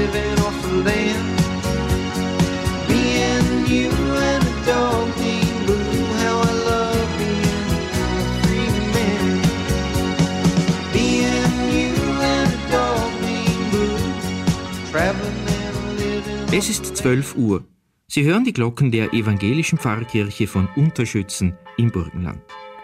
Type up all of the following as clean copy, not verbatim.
living off the land. Me and you and a dog named Blue, how I love being a free man. Me and you and a dog named Blue, traveling and living. Es ist 12 Uhr. Sie hören die Glocken der evangelischen Pfarrkirche von Unterschützen im Burgenland.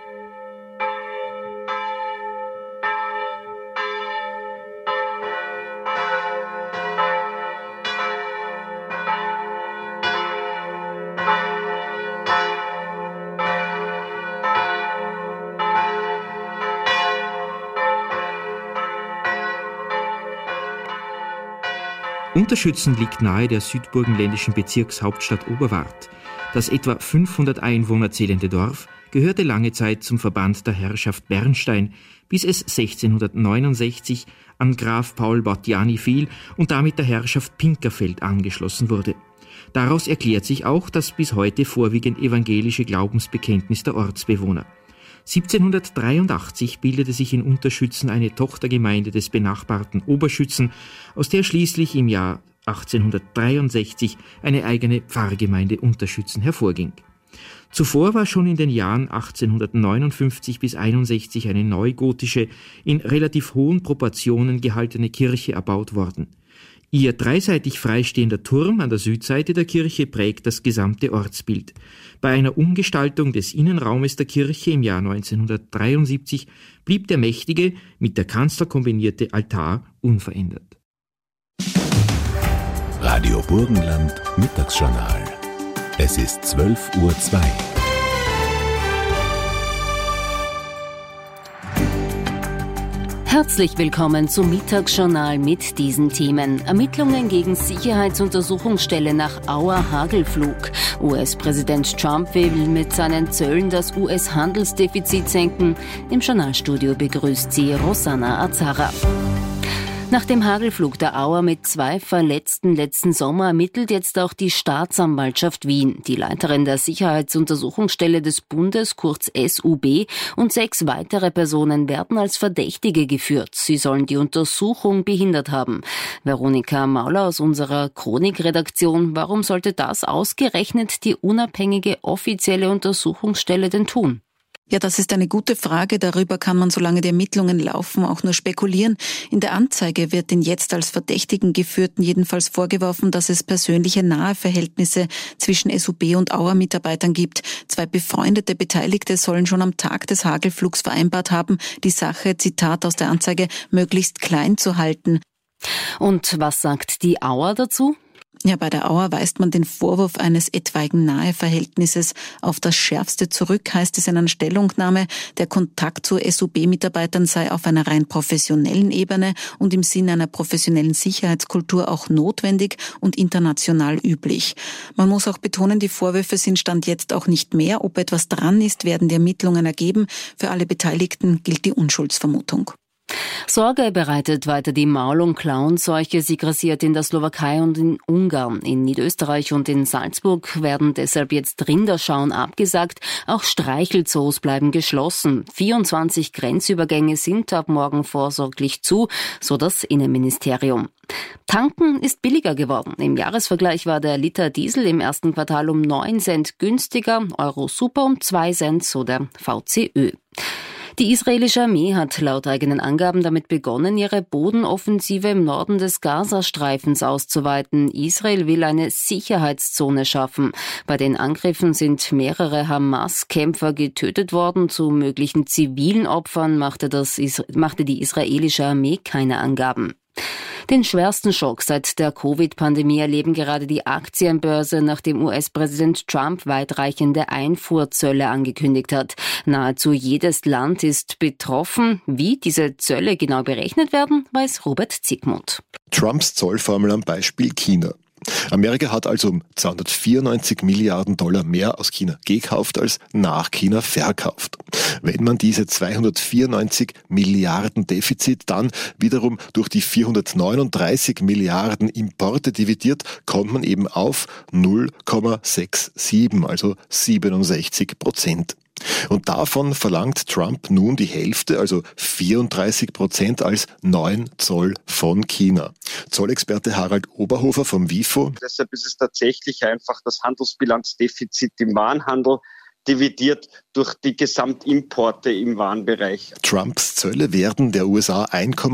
Unterschützen liegt nahe der südburgenländischen Bezirkshauptstadt Oberwart. Das etwa 500 Einwohner zählende Dorf gehörte lange Zeit zum Verband der Herrschaft Bernstein, bis es 1669 an Graf Paul Battiani fiel und damit der Herrschaft Pinkerfeld angeschlossen wurde. Daraus erklärt sich auch das bis heute vorwiegend evangelische Glaubensbekenntnis der Ortsbewohner. 1783 bildete sich in Unterschützen eine Tochtergemeinde des benachbarten Oberschützen, aus der schließlich im Jahr 1863 eine eigene Pfarrgemeinde Unterschützen hervorging. Zuvor war schon in den Jahren 1859 bis 1861 eine neugotische, in relativ hohen Proportionen gehaltene Kirche erbaut worden. Ihr dreiseitig freistehender Turm an der Südseite der Kirche prägt das gesamte Ortsbild. Bei einer Umgestaltung des Innenraumes der Kirche im Jahr 1973 blieb der mächtige, mit der Kanzel kombinierte Altar unverändert. Radio Burgenland Mittagsjournal. Es ist 12:02 Uhr. Herzlich willkommen zum Mittagsjournal mit diesen Themen. Ermittlungen gegen Sicherheitsuntersuchungsstelle nach Auer Hagelflug. US-Präsident Trump will mit seinen Zöllen das US-Handelsdefizit senken. Im Journalstudio begrüßt sie Rosanna Azara. Nach dem Hagelflug der Auer mit 2 Verletzten letzten Sommer ermittelt jetzt auch die Staatsanwaltschaft Wien. Die Leiterin der Sicherheitsuntersuchungsstelle des Bundes, kurz SUB, und 6 weitere Personen werden als Verdächtige geführt. Sie sollen die Untersuchung behindert haben. Veronika Mauler aus unserer Chronikredaktion, warum sollte das ausgerechnet die unabhängige offizielle Untersuchungsstelle denn tun? Ja, das ist eine gute Frage. Darüber kann man, solange die Ermittlungen laufen, auch nur spekulieren. In der Anzeige wird den jetzt als Verdächtigen Geführten jedenfalls vorgeworfen, dass es persönliche nahe Verhältnisse zwischen SUB und Auer-Mitarbeitern gibt. 2 befreundete Beteiligte sollen schon am Tag des Hagelflugs vereinbart haben, die Sache, Zitat aus der Anzeige, möglichst klein zu halten. Und was sagt die Auer dazu? Ja, bei der Auer weist man den Vorwurf eines etwaigen Naheverhältnisses auf das Schärfste zurück, heißt es in einer Stellungnahme. Der Kontakt zu SUB-Mitarbeitern sei auf einer rein professionellen Ebene und im Sinne einer professionellen Sicherheitskultur auch notwendig und international üblich. Man muss auch betonen, die Vorwürfe sind Stand jetzt auch nicht mehr. Ob etwas dran ist, werden die Ermittlungen ergeben. Für alle Beteiligten gilt die Unschuldsvermutung. Sorge bereitet weiter die Maul- und Klauenseuche. Sie grassiert in der Slowakei und in Ungarn. In Niederösterreich und in Salzburg werden deshalb jetzt Rinderschauen abgesagt. Auch Streichelzoos bleiben geschlossen. 24 Grenzübergänge sind ab morgen vorsorglich zu, so das Innenministerium. Tanken ist billiger geworden. Im Jahresvergleich war der Liter Diesel im ersten Quartal um 9 Cent günstiger, Euro Super um 2 Cent, so der VCÖ. Die israelische Armee hat laut eigenen Angaben damit begonnen, ihre Bodenoffensive im Norden des Gazastreifens auszuweiten. Israel will eine Sicherheitszone schaffen. Bei den Angriffen sind mehrere Hamas-Kämpfer getötet worden. Zu möglichen zivilen Opfern machte die israelische Armee keine Angaben. Den schwersten Schock seit der Covid-Pandemie erleben gerade die Aktienbörse, nachdem US-Präsident Trump weitreichende Einfuhrzölle angekündigt hat. Nahezu jedes Land ist betroffen. Wie diese Zölle genau berechnet werden, weiß Robert Zickmuth. Trumps Zollformel am Beispiel China. Amerika hat also um 294 Milliarden Dollar mehr aus China gekauft als nach China verkauft. Wenn man diese 294 Milliarden Defizit dann wiederum durch die 439 Milliarden Importe dividiert, kommt man eben auf 0,67, also 67%. Und davon verlangt Trump nun die Hälfte, also 34% als 9 Zoll von China. Zollexperte Harald Oberhofer vom WIFO. Deshalb ist es tatsächlich einfach das Handelsbilanzdefizit im Warenhandel dividiert durch die Gesamtimporte im Warenbereich. Trumps Zölle werden der USA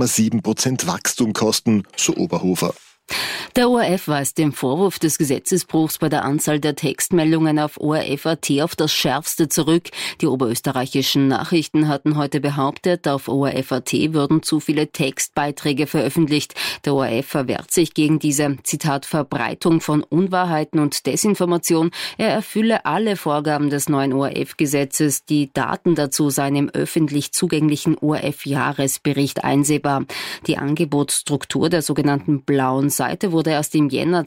1,7% Wachstum kosten, so Oberhofer. Der ORF weist den Vorwurf des Gesetzesbruchs bei der Anzahl der Textmeldungen auf ORF.at auf das Schärfste zurück. Die oberösterreichischen Nachrichten hatten heute behauptet, auf ORF.at würden zu viele Textbeiträge veröffentlicht. Der ORF verwehrt sich gegen diese, Zitat, Verbreitung von Unwahrheiten und Desinformation. Er erfülle alle Vorgaben des neuen ORF-Gesetzes. Die Daten dazu seien im öffentlich zugänglichen ORF-Jahresbericht einsehbar. Die Angebotsstruktur der sogenannten blauen Seite wurde erst im Jänner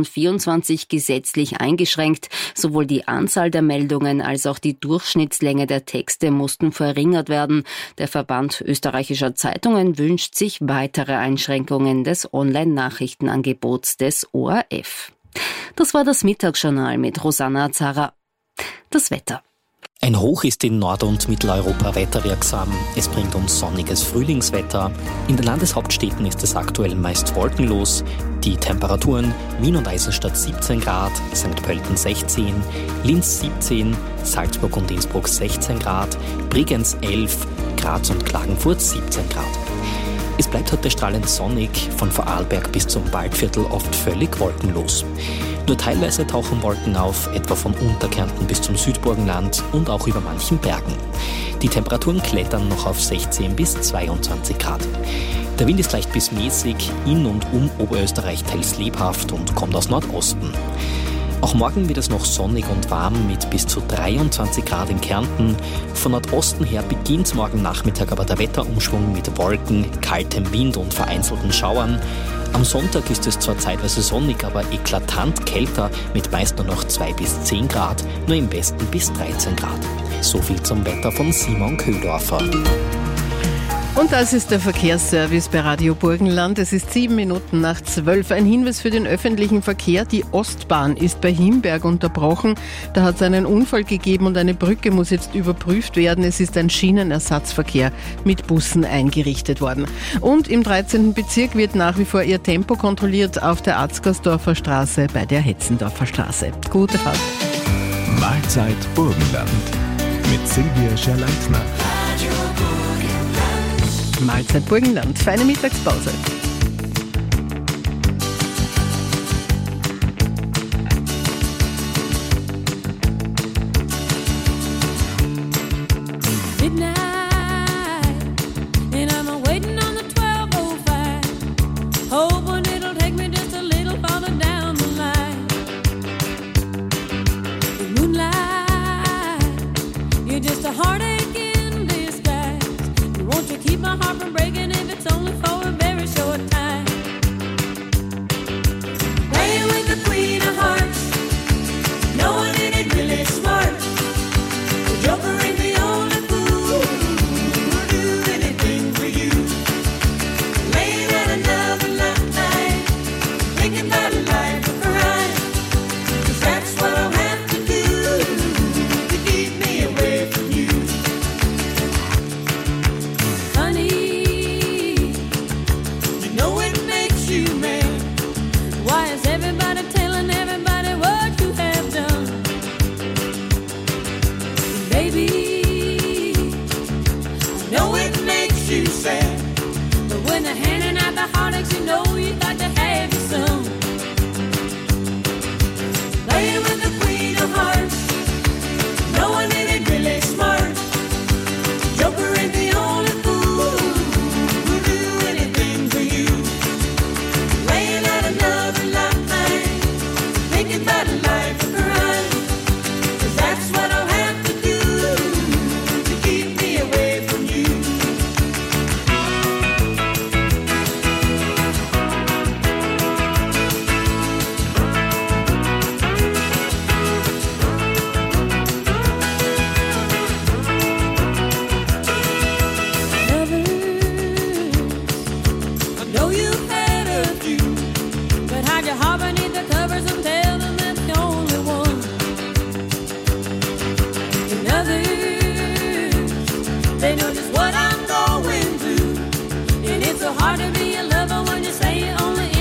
2024 gesetzlich eingeschränkt. Sowohl die Anzahl der Meldungen als auch die Durchschnittslänge der Texte mussten verringert werden. Der Verband österreichischer Zeitungen wünscht sich weitere Einschränkungen des Online-Nachrichtenangebots des ORF. Das war das Mittagsjournal mit Rosanna Zara. Das Wetter. Ein Hoch ist in Nord- und Mitteleuropa wetterwirksam. Es bringt uns sonniges Frühlingswetter. In den Landeshauptstädten ist es aktuell meist wolkenlos. Die Temperaturen: Wien und Eisenstadt 17 Grad, St. Pölten 16, Linz 17, Salzburg und Innsbruck 16 Grad, Bregenz 11, Graz und Klagenfurt 17 Grad. Es bleibt heute strahlend sonnig, von Vorarlberg bis zum Waldviertel oft völlig wolkenlos. Nur teilweise tauchen Wolken auf, etwa von Unterkärnten bis zum Südburgenland und auch über manchen Bergen. Die Temperaturen klettern noch auf 16 bis 22 Grad. Der Wind ist leicht bis mäßig, in und um Oberösterreich teils lebhaft und kommt aus Nordosten. Auch morgen wird es noch sonnig und warm mit bis zu 23 Grad in Kärnten. Von Nordosten her beginnt morgen Nachmittag aber der Wetterumschwung mit Wolken, kaltem Wind und vereinzelten Schauern. Am Sonntag ist es zwar zeitweise sonnig, aber eklatant kälter mit meist nur noch 2 bis 10 Grad, nur im Westen bis 13 Grad. So viel zum Wetter von Simon Köhldorfer. Und das ist der Verkehrsservice bei Radio Burgenland. Es ist 7 Minuten nach 12. Ein Hinweis für den öffentlichen Verkehr. Die Ostbahn ist bei Himberg unterbrochen. Da hat es einen Unfall gegeben und eine Brücke muss jetzt überprüft werden. Es ist ein Schienenersatzverkehr mit Bussen eingerichtet worden. Und im 13. Bezirk wird nach wie vor ihr Tempo kontrolliert auf der Atzgersdorfer Straße bei der Hetzendorfer Straße. Gute Fahrt. Mahlzeit Burgenland mit Silvia Scherleitner. Mahlzeit Burgenland. Feine Mittagspause. They know just what I'm going through. And it's so hard to be a lover when you say you only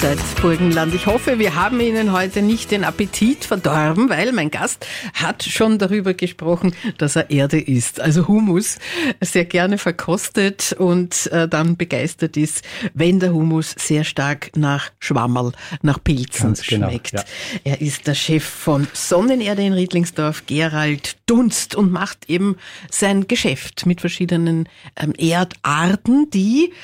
Mahlzeit, Burgenland. Ich hoffe, wir haben Ihnen heute nicht den Appetit verdorben, weil mein Gast hat schon darüber gesprochen, dass er Erde isst, also Hummus, sehr gerne verkostet und dann begeistert ist, wenn der Hummus sehr stark nach Schwammerl, nach Pilzen schmeckt. Genau, ja. Er ist der Chef von Sonnenerde in Riedlingsdorf, Gerald Dunst, und macht eben sein Geschäft mit verschiedenen Erdarten, die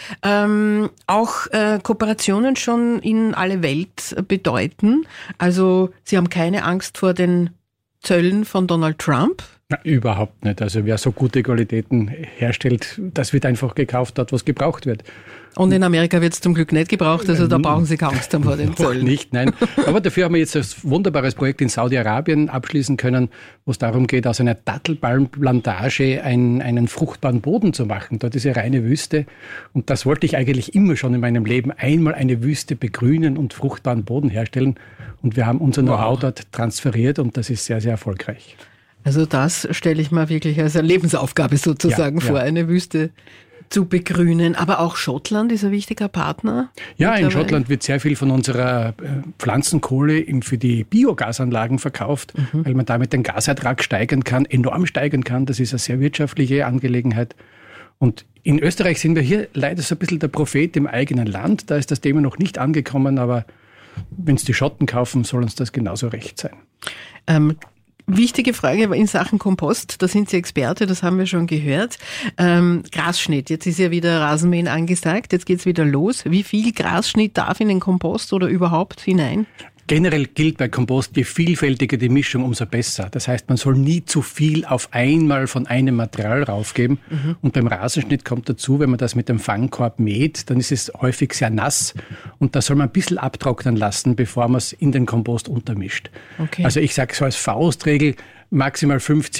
auch Kooperationen schon in alle Welt bedeuten. Also Sie haben keine Angst vor den Zöllen von Donald Trump? Na, überhaupt nicht. Also wer so gute Qualitäten herstellt, das wird einfach gekauft dort, was gebraucht wird. Und in Amerika wird es zum Glück nicht gebraucht, also da brauchen Sie keine Angst haben vor den Zöllen. Nicht, nein. Aber dafür haben wir jetzt ein wunderbares Projekt in Saudi-Arabien abschließen können, wo es darum geht, aus einer Dattelpalmplantage einen fruchtbaren Boden zu machen. Dort ist ja reine Wüste. Und das wollte ich eigentlich immer schon in meinem Leben, einmal eine Wüste begrünen und fruchtbaren Boden herstellen. Und wir haben unser Know-how dort transferiert und das ist sehr, sehr erfolgreich. Also das stelle ich mir wirklich als eine Lebensaufgabe sozusagen vor, eine Wüste zu begrünen. Aber auch Schottland ist ein wichtiger Partner? Ja, in Schottland wird sehr viel von unserer Pflanzenkohle für die Biogasanlagen verkauft, weil man damit den Gasertrag enorm steigern kann. Das ist eine sehr wirtschaftliche Angelegenheit. Und in Österreich sind wir hier leider so ein bisschen der Prophet im eigenen Land. Da ist das Thema noch nicht angekommen, aber wenn es die Schotten kaufen, soll uns das genauso recht sein. Wichtige Frage in Sachen Kompost, da sind Sie Experte, das haben wir schon gehört. Grasschnitt, jetzt ist ja wieder Rasenmähen angesagt, jetzt geht's wieder los. Wie viel Grasschnitt darf in den Kompost oder überhaupt hinein? Generell gilt bei Kompost, je vielfältiger die Mischung, umso besser. Das heißt, man soll nie zu viel auf einmal von einem Material raufgeben. Und beim Rasenschnitt kommt dazu, wenn man das mit dem Fangkorb mäht, dann ist es häufig sehr nass. Und da soll man ein bisschen abtrocknen lassen, bevor man es in den Kompost untermischt. Okay. Also ich sage so als Faustregel, maximal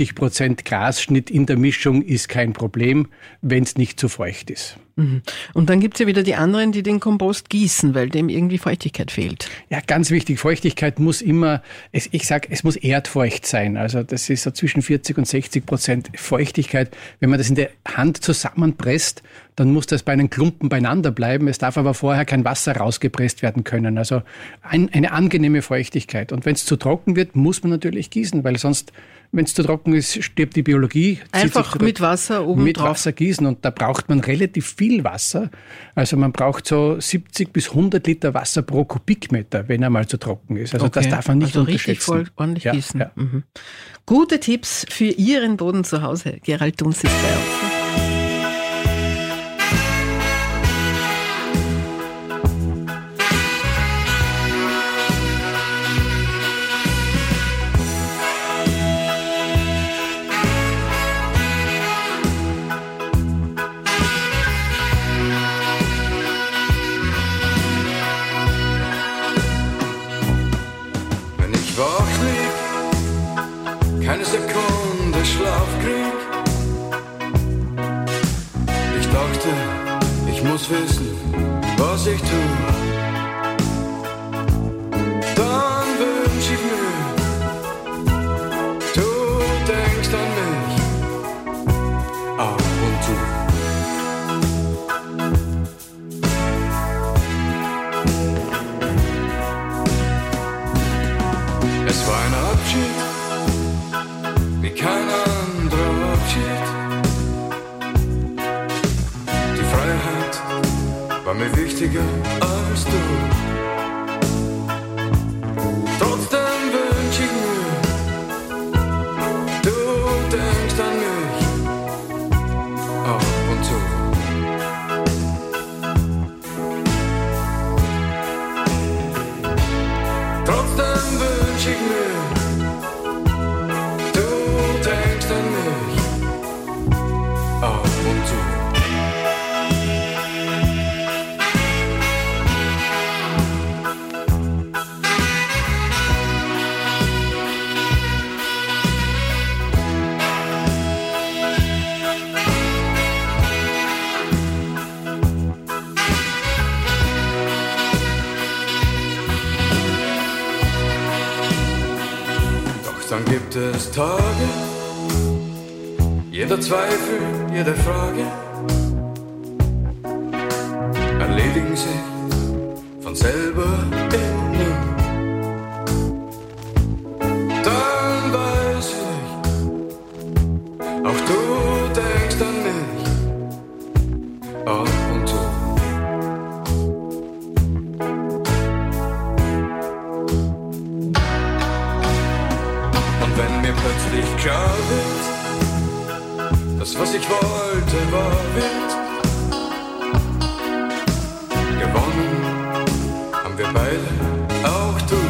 50% Grasschnitt in der Mischung ist kein Problem, wenn es nicht zu feucht ist. Und dann gibt's ja wieder die anderen, die den Kompost gießen, weil dem irgendwie Feuchtigkeit fehlt. Ja, ganz wichtig. Feuchtigkeit muss immer, ich sage, es muss erdfeucht sein. Also das ist so zwischen 40 und 60% Feuchtigkeit. Wenn man das in der Hand zusammenpresst, dann muss das bei einem Klumpen beieinander bleiben. Es darf aber vorher kein Wasser rausgepresst werden können. Also eine angenehme Feuchtigkeit. Und wenn es zu trocken wird, muss man natürlich gießen, weil sonst, wenn es zu trocken ist, stirbt die Biologie. Einfach mit Wasser oben mit drauf. Wasser gießen und da braucht man relativ viel Wasser. Also man braucht so 70 bis 100 Liter Wasser pro Kubikmeter, wenn er mal zu trocken ist. Also das darf man nicht unterschätzen. Richtig voll ordentlich gießen. Ja. Gute Tipps für Ihren Boden zu Hause. Gerald Dunst ist bei uns. Keine Sekunde Schlaf krieg. Ich dachte, ich muss wissen, was ich tu. Dann wünsch ich mir, du denkst an mich ab und zu. Es war ein Abschied, wie kein anderer Abschied. Die Freiheit war mir wichtiger als du. Trotzdem wünsch ich mir, du denkst an mich ab und zu. Trotzdem wünsch ich mir, ab und zu. Doch dann gibt es Tage, jeder Zweifel, jede Frage erledigen sich von selber innen. Dann weiß ich, auch du denkst an mich, ab und zu. Und wenn mir plötzlich klar wird, das, was ich wollte, wahr wird, gewonnen haben wir beide, auch du.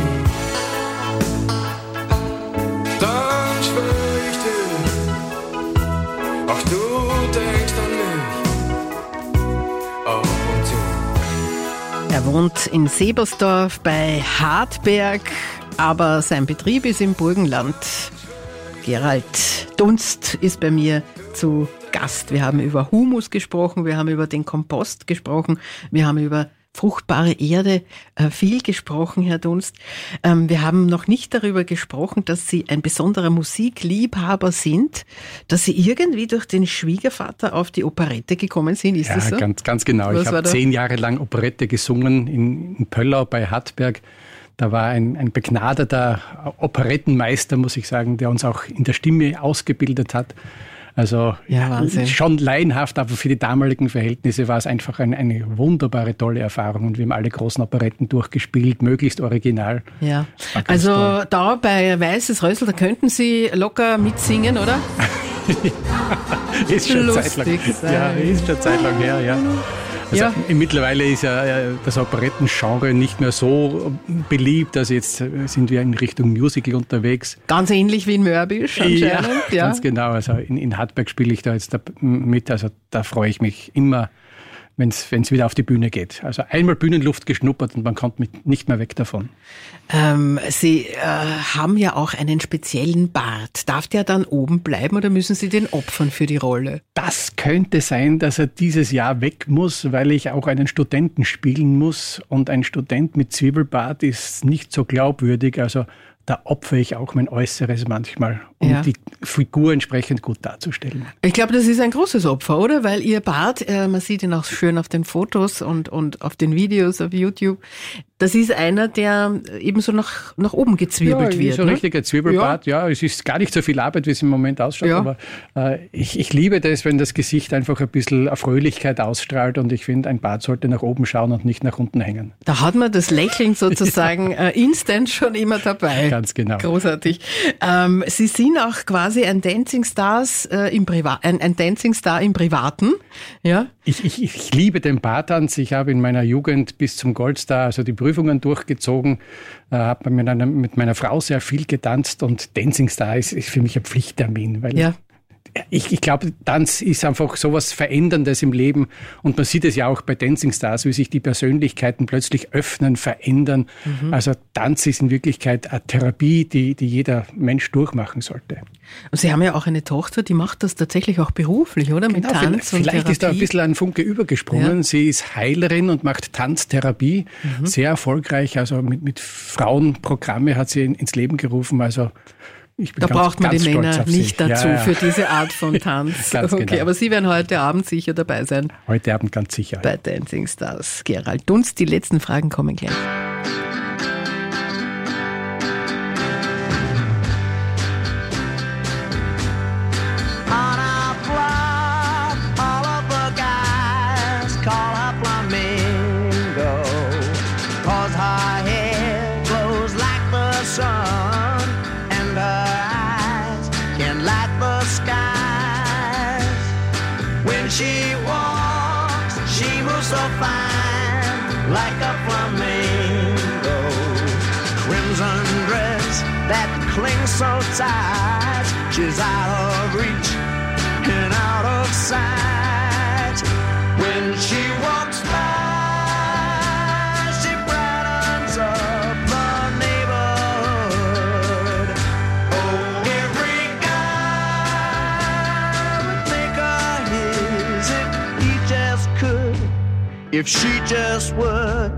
Dann schwör ich dir, auch du denkst an mich, ab und zu. Er wohnt in Sebersdorf bei Hartberg, aber sein Betrieb ist im Burgenland. Gerald Dunst ist bei mir zu Gast. Wir haben über Humus gesprochen, wir haben über den Kompost gesprochen, wir haben über fruchtbare Erde viel gesprochen, Herr Dunst. Wir haben noch nicht darüber gesprochen, dass Sie ein besonderer Musikliebhaber sind, dass Sie irgendwie durch den Schwiegervater auf die Operette gekommen sind. Ist das so? Ja, ganz genau. Ich habe 10 Jahre lang Operette gesungen in Pöllau bei Hartberg. Da war ein begnadeter Operettenmeister, muss ich sagen, der uns auch in der Stimme ausgebildet hat. Also ja, schon laienhaft, aber für die damaligen Verhältnisse war es einfach eine wunderbare, tolle Erfahrung. Und wir haben alle großen Operetten durchgespielt, möglichst original. Ja, also toll. Da bei Weißes Rössl, da könnten Sie locker mitsingen, oder? Ist schon Zeitlang. Ja, ist schon Zeitlang her, ja. Also ja. Mittlerweile ist ja das Operettengenre nicht mehr so beliebt. Also jetzt sind wir in Richtung Musical unterwegs. Ganz ähnlich wie in Mörbisch anscheinend. Ja, ganz genau. Also in Hartberg spiele ich da jetzt mit. Also da freue ich mich immer, wenn es wieder auf die Bühne geht. Also einmal Bühnenluft geschnuppert und man kommt nicht mehr weg davon. Sie haben ja auch einen speziellen Bart. Darf der dann oben bleiben oder müssen Sie den opfern für die Rolle? Das könnte sein, dass er dieses Jahr weg muss, weil ich auch einen Studenten spielen muss. Und ein Student mit Zwiebelbart ist nicht so glaubwürdig. Also da opfere ich auch mein Äußeres manchmal, um die Figur entsprechend gut darzustellen. Ich glaube, das ist ein großes Opfer, oder? Weil Ihr Bart, man sieht ihn auch schön auf den Fotos und auf den Videos auf YouTube. Das ist einer, der eben so nach oben gezwirbelt wird. So ein richtiger Zwiebelbart. Ja, es ist gar nicht so viel Arbeit, wie es im Moment ausschaut. Ja. Aber ich liebe das, wenn das Gesicht einfach ein bisschen Fröhlichkeit ausstrahlt. Und ich finde, ein Bart sollte nach oben schauen und nicht nach unten hängen. Da hat man das Lächeln sozusagen instant schon immer dabei. Ganz genau. Großartig. Sie sind auch quasi ein Dancing Star im Privaten. Ja? Ich liebe den Bartanz. Ich habe in meiner Jugend bis zum Goldstar, also die Prüfungen durchgezogen, habe mit meiner Frau sehr viel getanzt und Dancing Star ist für mich ein Pflichttermin, weil ich glaube, Tanz ist einfach sowas Veränderndes im Leben und man sieht es ja auch bei Dancing Stars, wie sich die Persönlichkeiten plötzlich öffnen, verändern. Mhm. Also Tanz ist in Wirklichkeit eine Therapie, die jeder Mensch durchmachen sollte. Und Sie haben ja auch eine Tochter, die macht das tatsächlich auch beruflich, oder? Mit Tanz und vielleicht ist da ein bisschen ein Funke übergesprungen. Ja. Sie ist Heilerin und macht Tanztherapie, sehr erfolgreich. Also mit Frauenprogramme hat sie ins Leben gerufen. Also da braucht man die Männer nicht dazu für diese Art von Tanz. Okay, genau. Aber Sie werden heute Abend sicher dabei sein. Heute Abend ganz sicher. Bei Dancing Stars. Gerald Dunst, die letzten Fragen kommen gleich. She walks, she moves so fine, like a flamingo. Crimson dress that clings so tight, she's out of reach and out of sight. When she walks by, she brightens up the neighborhood. Oh, every guy would make her his if he just could, if she just would.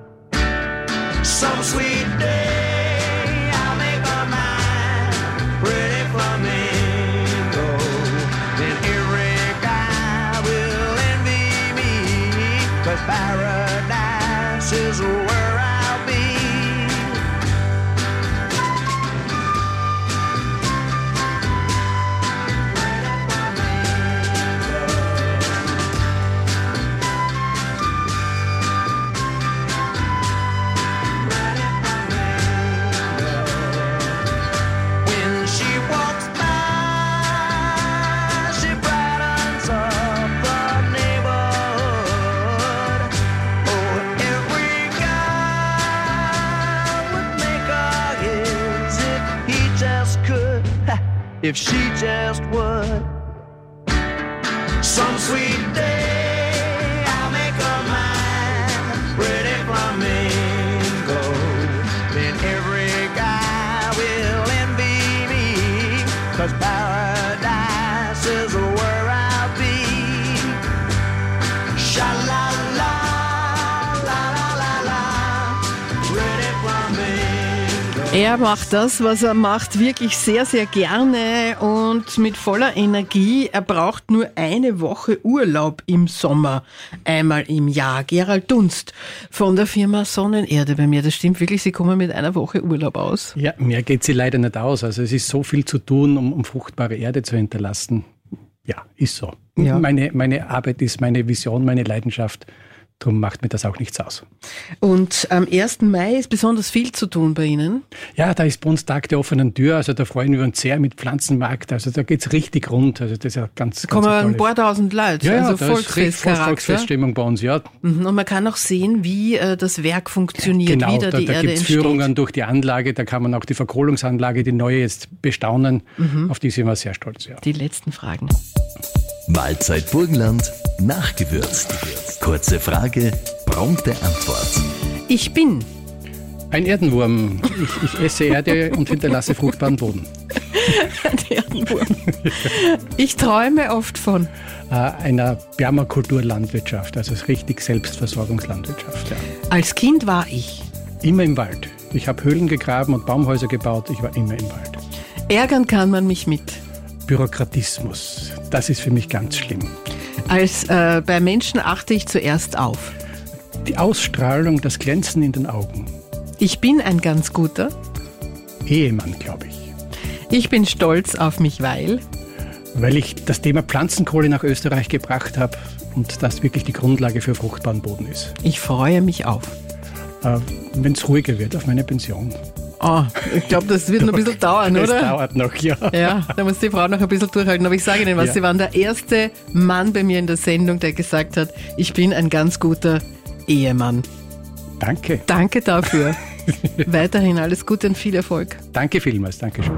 Some sweet day I'll make her mine, pretty flamingo. Then every guy will envy me, 'cause paradise is where just could, if she just would. Some sweet day I'll make her mine, pretty flamingo. Then every guy will envy me, 'cause paradise is where I'll be. Sha-la-la, la-la-la-la, pretty flamingo. Er macht das, was er macht, wirklich sehr, sehr gerne und mit voller Energie. Er braucht nur eine Woche Urlaub im Sommer, einmal im Jahr. Gerald Dunst von der Firma Sonnenerde bei mir. Das stimmt wirklich, Sie kommen mit einer Woche Urlaub aus? Ja, mehr geht sie leider nicht aus. Also es ist so viel zu tun, um fruchtbare Erde zu hinterlassen. Ja, ist so. Ja. Meine Arbeit ist meine Vision, meine Leidenschaft. Darum macht mir das auch nichts aus. Und am 1. Mai ist besonders viel zu tun bei Ihnen. Ja, da ist bei uns Tag der offenen Tür. Also da freuen wir uns sehr mit Pflanzenmarkt. Also da geht's richtig rund. Also das ist ja ganz, Da kommen ein paar tausend Leute. Ja, also da ist Volksfeststimmung bei uns, ja. Und man kann auch sehen, wie das Werk funktioniert, Genau, wie da die da Erde gibt's entsteht. Führungen durch die Anlage. Da kann man auch die Verkohlungsanlage, die neue, jetzt bestaunen. Auf die sind wir sehr stolz. Ja. Die letzten Fragen. Mahlzeit Burgenland nachgewürzt. Kurze Frage, prompte Antwort. Ich bin Ein Erdenwurm. Ich esse Erde und hinterlasse fruchtbaren Boden. ein Erdenwurm. Ich träume oft von Einer Permakulturlandwirtschaft, also richtig Selbstversorgungslandwirtschaft. Ja. Als Kind war ich. Immer im Wald. Ich habe Höhlen gegraben und Baumhäuser gebaut. Ich war immer im Wald. Ärgern kann man mich mit. Bürokratismus, das ist für mich ganz schlimm. Bei Menschen achte ich zuerst auf. Die Ausstrahlung, das Glänzen in den Augen. Ich bin ein ganz guter. Ehemann, glaube ich. Ich bin stolz auf mich, weil Weil ich das Thema Pflanzenkohle nach Österreich gebracht habe und das wirklich die Grundlage für fruchtbaren Boden ist. ich freue mich auf. Wenn es ruhiger wird auf meine Pension. Ich glaube, das wird noch ein bisschen dauern, Das oder? dauert noch, ja. Ja, da muss die Frau noch ein bisschen durchhalten. Aber ich sage Ihnen was, Ja. Sie waren der erste Mann bei mir in der Sendung, der gesagt hat, ich bin ein ganz guter Ehemann. Danke. Danke dafür. Weiterhin alles Gute und viel Erfolg. Danke vielmals. Dankeschön.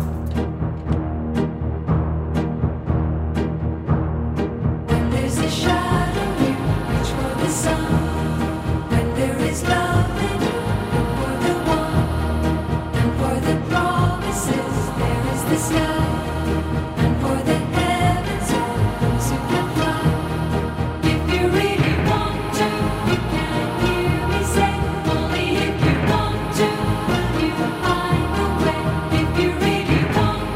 There's a shadow you reach for the sun. When there is love in you for the one, and for the promises there is the sky, and for the heavens for those who can fly. If you really want to, you can hear me say. Only if you want to, you find a way. If you really want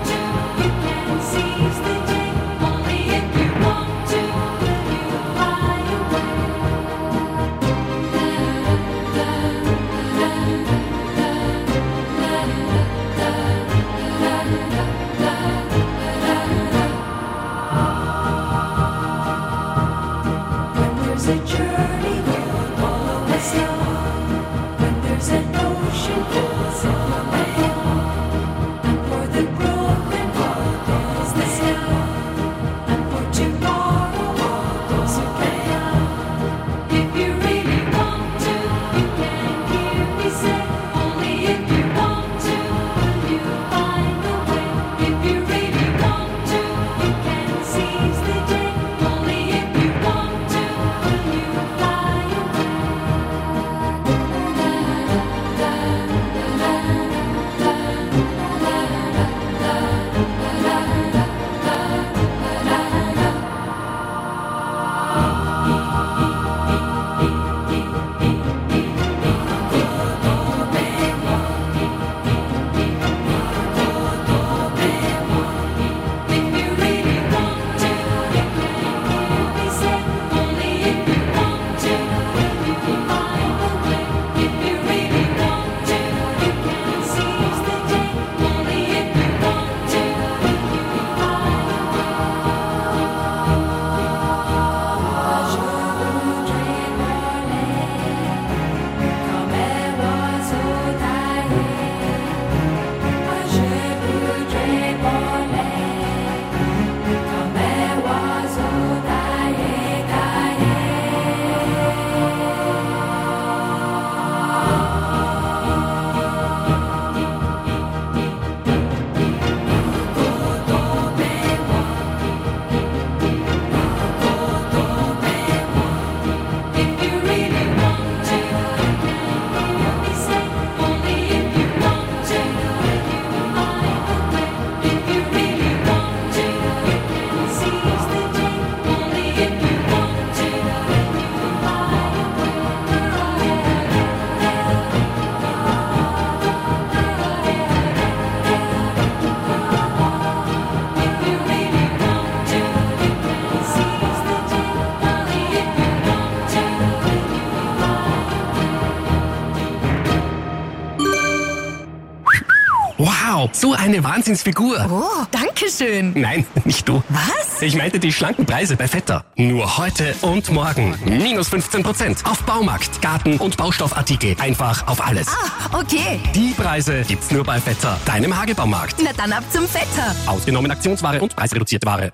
so eine Wahnsinnsfigur. Oh, danke schön. Nein, nicht du. Was? Ich meinte die schlanken Preise bei Vetter. Nur heute und morgen. Minus 15% auf Baumarkt, Garten- und Baustoffartikel. Einfach auf alles. Ah, okay. Die Preise gibt's nur bei Vetter, deinem Hagebaumarkt. Na dann ab zum Vetter. Ausgenommen Aktionsware und preisreduzierte Ware.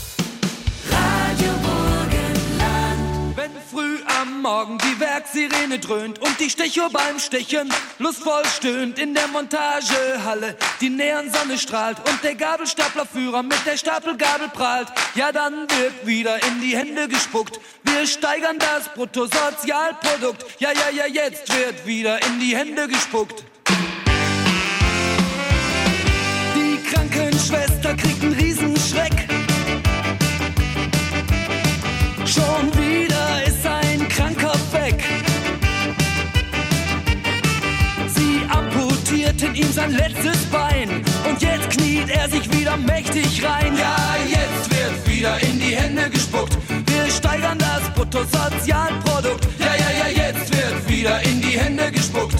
Wenn früh am Morgen die Werksirene dröhnt und die Stechuhr beim Stechen lustvoll stöhnt in der Montagehalle, die Neonsonne strahlt und der Gabelstaplerführer mit der Stapelgabel prahlt, ja dann wird wieder in die Hände gespuckt. Wir steigern das Bruttosozialprodukt, ja, jetzt wird wieder in die Hände gespuckt. Die Krankenschwester kriegt einen Riesenschreck. Schon wieder ist ein Kranker weg. Sie amputierten ihm sein letztes Bein und jetzt kniet er sich wieder mächtig rein. Ja, jetzt wird wieder in die Hände gespuckt. Wir steigern das Bruttosozialprodukt. Ja, jetzt wird wieder in die Hände gespuckt.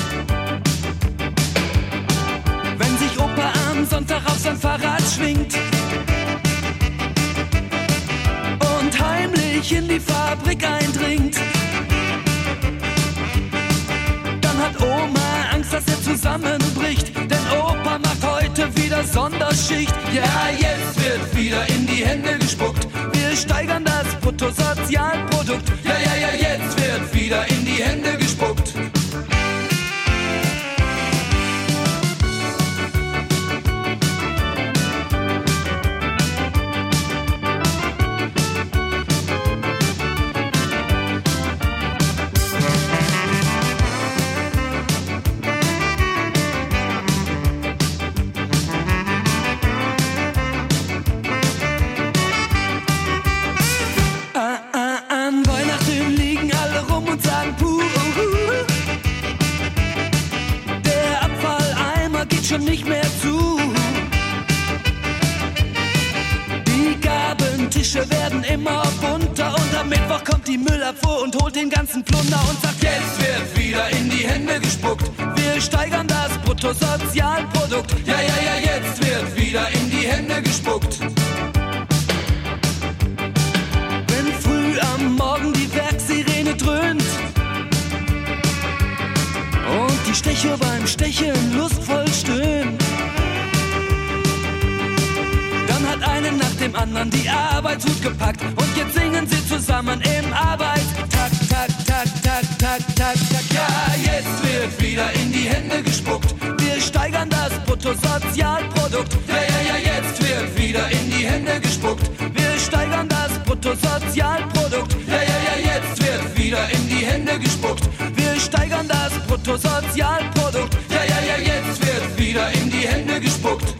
Wenn sich Opa am Sonntag auf sein Fahrrad schwingt und heimlich in die Fabrik eindringt, dann hat Oma Angst, dass er zusammenbricht, denn Opa macht heute wieder Sonderschicht. Ja, jetzt wird wieder in die Hände gespuckt. Wir steigern das Bruttosozialprodukt. Ja, jetzt wird wieder in die Hände gespuckt. An Weihnachten liegen alle rum und sagen puh. Der Abfalleimer geht schon nicht mehr zu. Die Gabentische werden immer bunter und am Mittwoch kommt die Müllabfuhr und holt den ganzen Plunder und sagt, jetzt wird wieder in die Hände gespuckt. Wir steigern das Bruttosozialprodukt. Ja, jetzt wird wieder in die Hände gespuckt. Wenn früh am Morgen die Werksirene dröhnt und die Stechuhr beim Stechen lustvoll stöhnt, dann hat einen nach dem anderen die Arbeitshut gepackt und jetzt singen sie zusammen im Arbeitstakt, tak, tak, tak, tak, tak, tak. Ja, jetzt wird wieder in die Hände gespuckt. Wir steigern das Bruttosozialprodukt. Ja, jetzt wird wieder in die Hände gespuckt. Wir steigern das Bruttosozialprodukt. Ja, jetzt wird wieder in die Hände gespuckt. Wir steigern das Bruttosozialprodukt. Ja, jetzt wird wieder in die Hände gespuckt.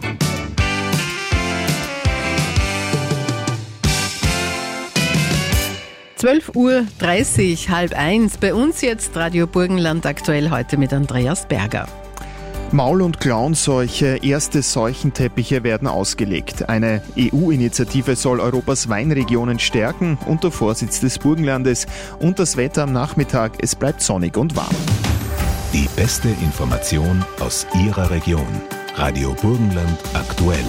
Uhr 12:30, 12:30. Bei uns jetzt Radio Burgenland aktuell heute mit Andreas Berger. Maul- und Klauenseuche, erste Seuchenteppiche werden ausgelegt. Eine EU-Initiative soll Europas Weinregionen stärken unter Vorsitz des Burgenlandes. Und das Wetter am Nachmittag, es bleibt sonnig und warm. Die beste Information aus Ihrer Region. Radio Burgenland aktuell.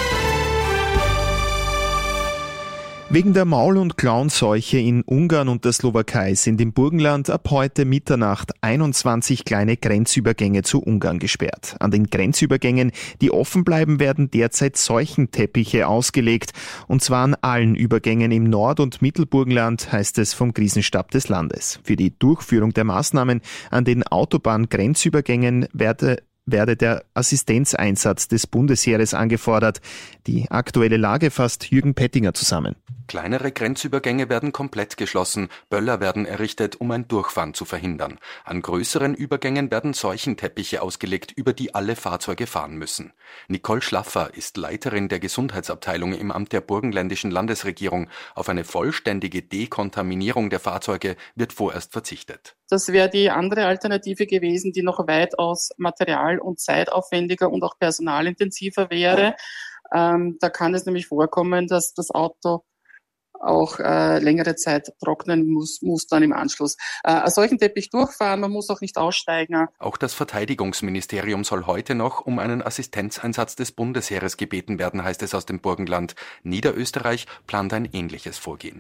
Wegen der Maul- und Klauenseuche in Ungarn und der Slowakei sind im Burgenland ab heute Mitternacht 21 kleine Grenzübergänge zu Ungarn gesperrt. An den Grenzübergängen, die offen bleiben, werden derzeit Seuchenteppiche ausgelegt. Und zwar an allen Übergängen im Nord- und Mittelburgenland, heißt es vom Krisenstab des Landes. Für die Durchführung der Maßnahmen an den Autobahngrenzübergängen werde der Assistenzeinsatz des Bundesheeres angefordert. Die aktuelle Lage fasst Jürgen Pettinger zusammen. Kleinere Grenzübergänge werden komplett geschlossen, Böller werden errichtet, um ein Durchfahren zu verhindern. An größeren Übergängen werden Seuchenteppiche ausgelegt, über die alle Fahrzeuge fahren müssen. Nicole Schlaffer ist Leiterin der Gesundheitsabteilung im Amt der burgenländischen Landesregierung. Auf eine vollständige Dekontaminierung der Fahrzeuge wird vorerst verzichtet. Das wäre die andere Alternative gewesen, die noch weitaus material- und zeitaufwendiger und auch personalintensiver wäre. Da kann es nämlich vorkommen, dass das Auto auch längere Zeit trocknen muss dann im Anschluss. Einen solchen Teppich durchfahren, man muss auch nicht aussteigen. Auch das Verteidigungsministerium soll heute noch um einen Assistenzeinsatz des Bundesheeres gebeten werden, heißt es aus dem Burgenland. Niederösterreich plant ein ähnliches Vorgehen.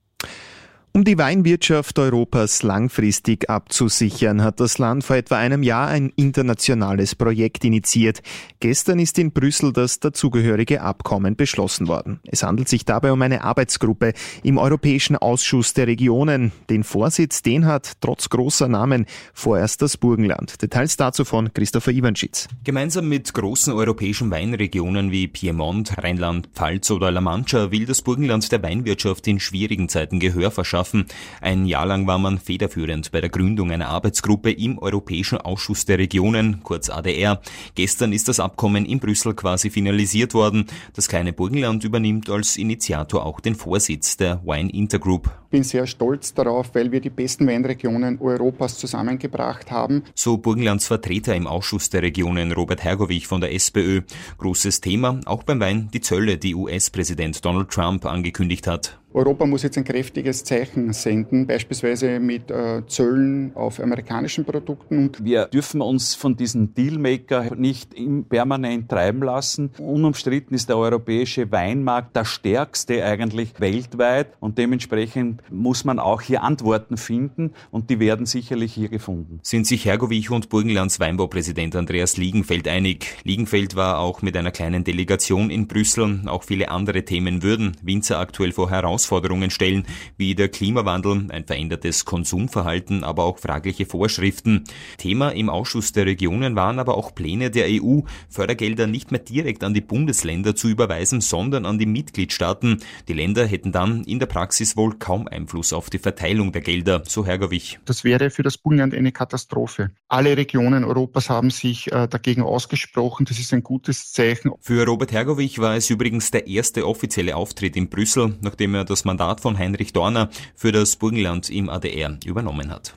Um die Weinwirtschaft Europas langfristig abzusichern, hat das Land vor etwa einem Jahr ein internationales Projekt initiiert. Gestern ist in Brüssel das dazugehörige Abkommen beschlossen worden. Es handelt sich dabei um eine Arbeitsgruppe im Europäischen Ausschuss der Regionen. Den Vorsitz, den hat trotz großer Namen vorerst das Burgenland. Details dazu von Christopher Iwanschitz. Gemeinsam mit großen europäischen Weinregionen wie Piemont, Rheinland-Pfalz oder La Mancha will das Burgenland der Weinwirtschaft in schwierigen Zeiten Gehör verschaffen. Ein Jahr lang war man federführend bei der Gründung einer Arbeitsgruppe im Europäischen Ausschuss der Regionen, kurz ADR. Gestern ist das Abkommen in Brüssel quasi finalisiert worden. Das kleine Burgenland übernimmt als Initiator auch den Vorsitz der Wine Intergroup. Ich bin sehr stolz darauf, weil wir die besten Weinregionen Europas zusammengebracht haben. So Burgenlands Vertreter im Ausschuss der Regionen, Robert Hergovich von der SPÖ. Großes Thema, auch beim Wein, die Zölle, die US-Präsident Donald Trump angekündigt hat. Europa muss jetzt ein kräftiges Zeichen senden, beispielsweise mit Zöllen auf amerikanischen Produkten. Wir dürfen uns von diesem Dealmaker nicht permanent treiben lassen. Unumstritten ist der europäische Weinmarkt der stärkste eigentlich weltweit und dementsprechend muss man auch hier Antworten finden und die werden sicherlich hier gefunden. Sind sich Hergovich und Burgenlands Weinbaupräsident Andreas Liegenfeld einig. Liegenfeld war auch mit einer kleinen Delegation in Brüssel. Auch viele andere Themen würden Winzer aktuell vor Herausforderungen stellen, wie der Klimawandel, ein verändertes Konsumverhalten, aber auch fragliche Vorschriften. Thema im Ausschuss der Regionen waren aber auch Pläne der EU, Fördergelder nicht mehr direkt an die Bundesländer zu überweisen, sondern an die Mitgliedstaaten. Die Länder hätten dann in der Praxis wohl kaum Einfluss auf die Verteilung der Gelder, so Hergovich. Das wäre für das Burgenland eine Katastrophe. Alle Regionen Europas haben sich dagegen ausgesprochen. Das ist ein gutes Zeichen. Für Robert Hergovich war es übrigens der erste offizielle Auftritt in Brüssel, nachdem er das Mandat von Heinrich Dorner für das Burgenland im ADR übernommen hat.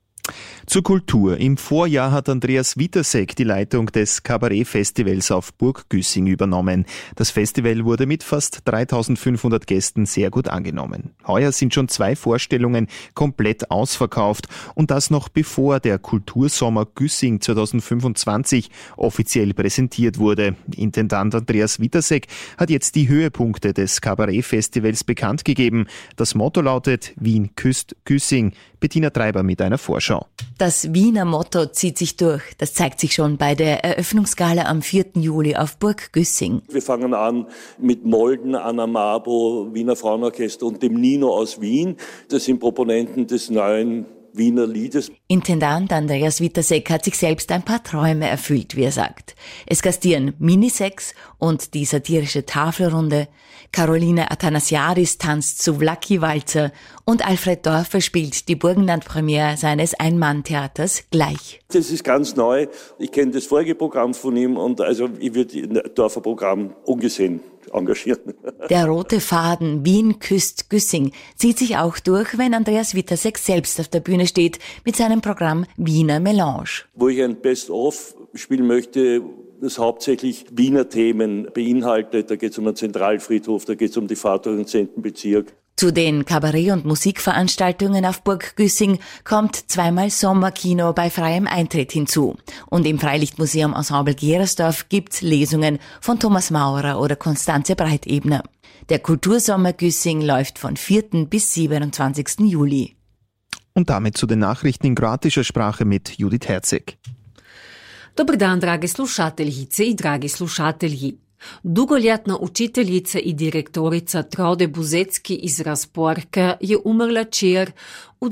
Zur Kultur. Im Vorjahr hat Andreas Witasek die Leitung des Kabarett-Festivals auf Burg Güssing übernommen. Das Festival wurde mit fast 3500 Gästen sehr gut angenommen. Heuer sind schon 2 Vorstellungen komplett ausverkauft und das noch bevor der Kultursommer Güssing 2025 offiziell präsentiert wurde. Intendant Andreas Witasek hat jetzt die Höhepunkte des Kabarett-Festivals bekannt gegeben. Das Motto lautet Wien küsst Güssing. Bettina Treiber mit einer Vorschau. Das Wiener Motto zieht sich durch. Das zeigt sich schon bei der Eröffnungsgala am 4. Juli auf Burg Güssing. Wir fangen an mit Molden, Anna Mabo, Wiener Frauenorchester und dem Nino aus Wien. Das sind Proponenten des neuen Wiener Liedes. Intendant Andreas Witasek hat sich selbst ein paar Träume erfüllt, wie er sagt. Es gastieren Minisex und die satirische Tafelrunde. Caroline Athanasiadis tanzt zu Vlaki-Walzer und Alfred Dorfer spielt die Burgenland-Premiere seines Ein-Mann-Theaters gleich. Das ist ganz neu. Ich kenne das vorige Programm von ihm und also ich würde das Dorfer Programm ungesehen engagieren. Der rote Faden Wien küsst Güssing zieht sich auch durch, wenn Andreas Witasek selbst auf der Bühne steht mit seinem Programm Wiener Melange. Wo ich ein Best-of spielen möchte, das hauptsächlich Wiener Themen beinhaltet. Da geht es um den Zentralfriedhof, da geht es um die Fahrt durch den 10. Bezirk. Zu den Kabarett- und Musikveranstaltungen auf Burg Güssing kommt zweimal Sommerkino bei freiem Eintritt hinzu. Und im Freilichtmuseum Ensemble Gerersdorf gibt's Lesungen von Thomas Maurer oder Constanze Breitebner. Der Kultursommer Güssing läuft von 4. bis 27. Juli. Und damit zu den Nachrichten in kroatischer Sprache mit Judith Herzeg. Dobar dan, drage slušateljice I dragi slušatelji. Dugoljatna učiteljica I direktorica Traude Buzecki iz Razporka je umrla včeraj v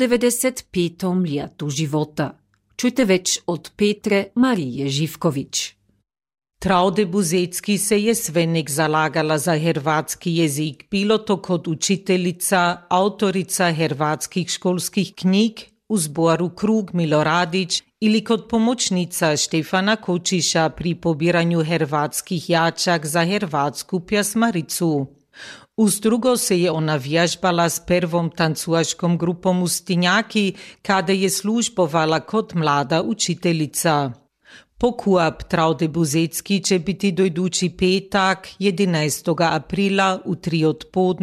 95. letu života. Čujte več od Petre Marije Živković. Traude Buzecki se je svenek zalagala za hrvatski jezik, bilo to kot učiteljica, autorica hrvatskih školskih knjig u zboru Krug Miloradić ili kot pomoćnica Štefana Kočiša pri pobiranju hrvatskih jačak za hrvatsku pjasmaricu. Uz drugo se je ona vježbala s prvom tancuaškom grupom u Stinjaki kada je službovala kot mlada učiteljica. Pokuap Traude Buzecki će biti do idući petak, 11. aprila u 3 odpodne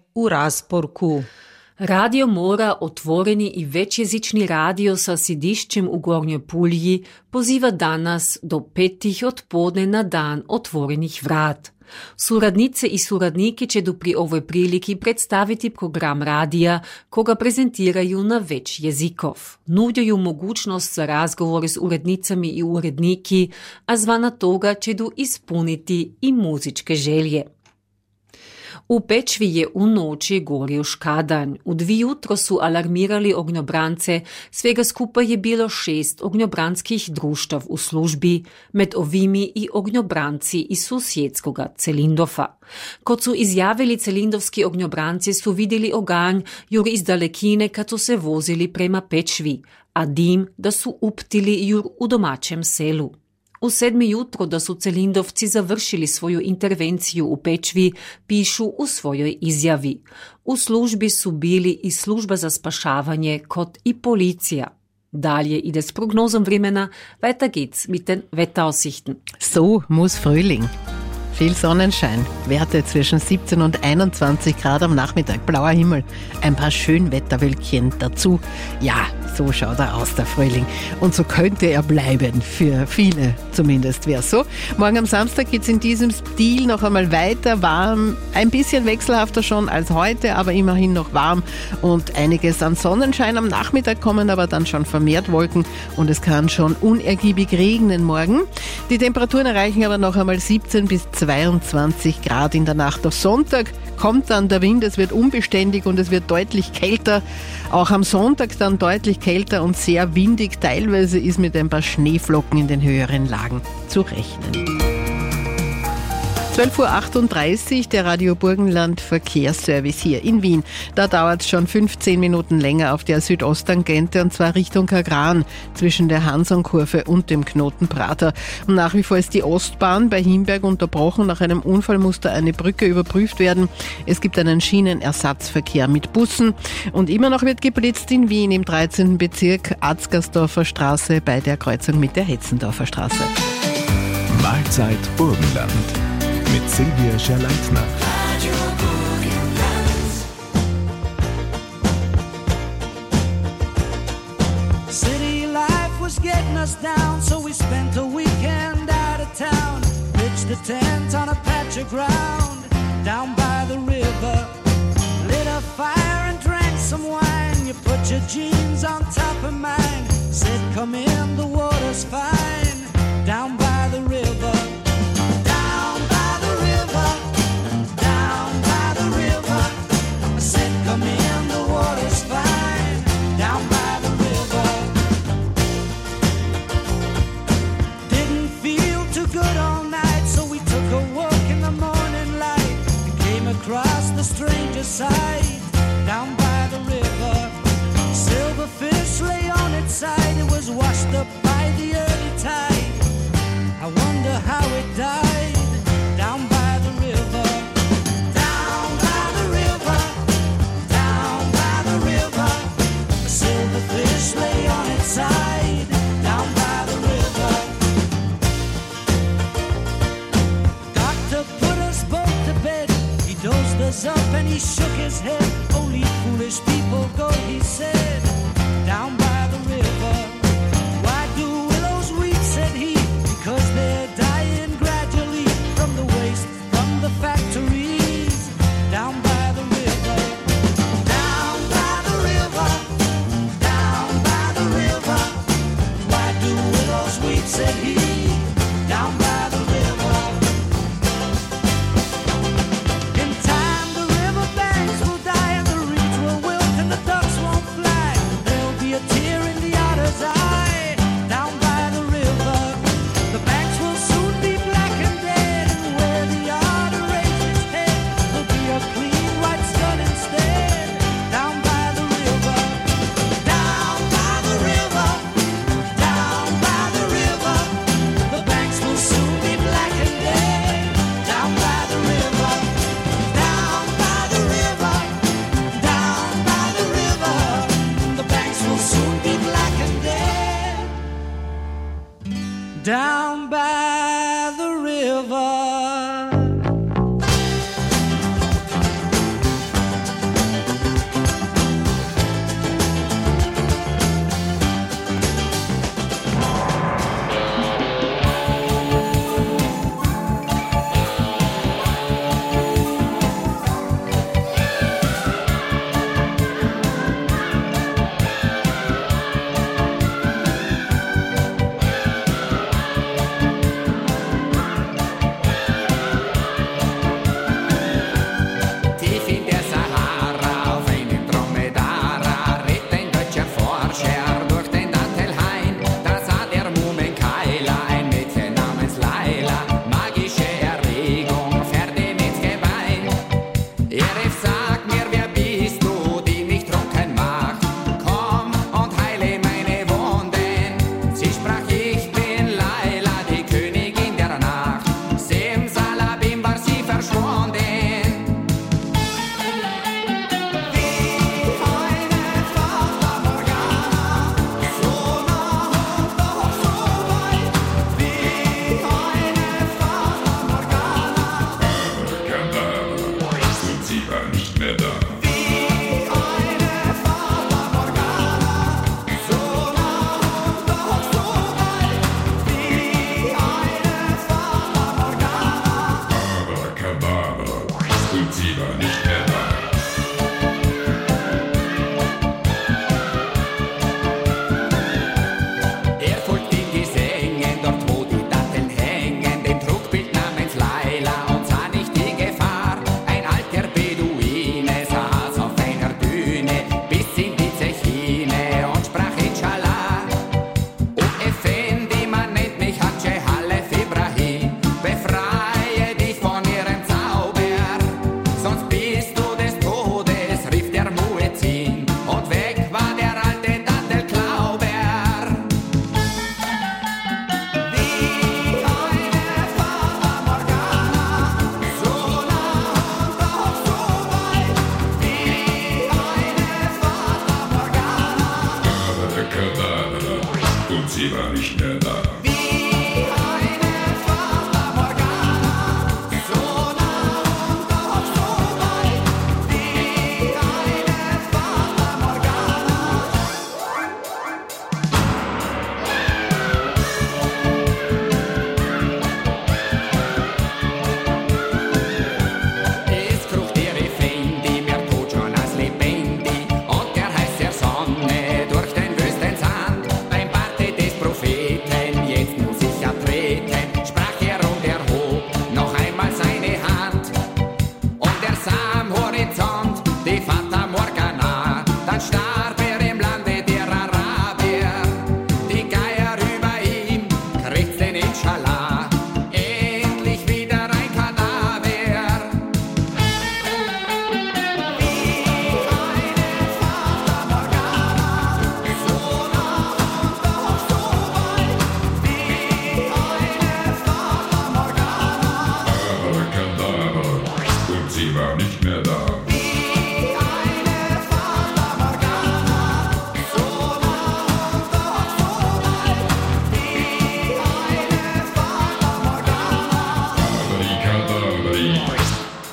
u rasporku. Radio Mora, otvoreni i večjezični radio sa sidišćem u Gornjoj Pulji, poziva danas do 5 odpodne na dan otvorenih vrat. Suradnice i suradniki će pri ovoj priliki predstaviti program radija, koga prezentiraju na več jezikov. Nuđaju mogućnost za razgovore s urednicami i uredniki, a zvana toga će ispuniti i muzičke želje. U Pečvi je u noći gorio škadanj. U 2 jutro su alarmirali ognjobrance, svega skupaj je bilo 6 ognjobranskih društav u službi, med ovimi i ognjobranci iz susjedskoga Celindofa. Kot su izjavili celindovski ognjobranci su vidjeli oganj jur iz dalekine kad su se vozili prema Pečvi, a dim da su uptili jur u domaćem selu. U 7 jutro da su celindovci završili svoju intervenciju u Pečvi, pišu u svojoj izjavi. U službi su bili i služba za spašavanje kot i policija. Dalje ide s prognozom vremena, weiter geht's mit den Wetteraussichten. So muss Frühling. Viel Sonnenschein, Werte zwischen 17 und 21 Grad am Nachmittag, blauer Himmel, ein paar Schönwetterwölkchen dazu. Ja, so schaut aus, der Frühling. Und so könnte er bleiben, für viele zumindest wäre es so. Morgen am Samstag geht es in diesem Stil noch einmal weiter, warm, ein bisschen wechselhafter schon als heute, aber immerhin noch warm und einiges an Sonnenschein. Am Nachmittag kommen aber dann schon vermehrt Wolken und es kann schon unergiebig regnen morgen. Die Temperaturen erreichen aber noch einmal 17 bis 22 Grad in der Nacht auf Sonntag. Kommt dann der Wind, es wird unbeständig und es wird deutlich kälter. Auch am Sonntag dann deutlich kälter und sehr windig. Teilweise ist mit ein paar Schneeflocken in den höheren Lagen zu rechnen. 12:38 Uhr, der Radio Burgenland Verkehrsservice hier in Wien. Da dauert es schon 15 Minuten länger auf der Südosttangente und zwar Richtung Kagran zwischen der Hansonkurve und dem Knoten Prater. Und nach wie vor ist die Ostbahn bei Himberg unterbrochen. Nach einem Unfall muss da eine Brücke überprüft werden. Es gibt einen Schienenersatzverkehr mit Bussen. Und immer noch wird geblitzt in Wien im 13. Bezirk, Atzgersdorfer Straße bei der Kreuzung mit der Hetzendorfer Straße. Mahlzeit Burgenland mit Silvia Scherleitner. City life was getting us down, so we spent a weekend out of town. Pitched a tent on a patch of ground down by the river. Lit a fire and drank some wine. You put your jeans on top of mine. Said, come in, the water's fine. Down by the river. Come in, the water's fine, down by the river. Didn't feel too good all night, so we took a walk in the morning light and came across the stranger's side, down by the river. Silverfish lay on its side, it was washed up by the early tide. I wonder how it died, down by the river. Fish lay on its side, down by the river. Doctor put us both to bed. He dosed us up and he shook his head. Only foolish people go, he said, down by the river. Why do willows weep, said he, because they're dying gradually from the waste from the factories, down by the river. Said he, down by the river. In time the river banks will die and the reeds will wilt and the ducks won't fly. There'll be a tear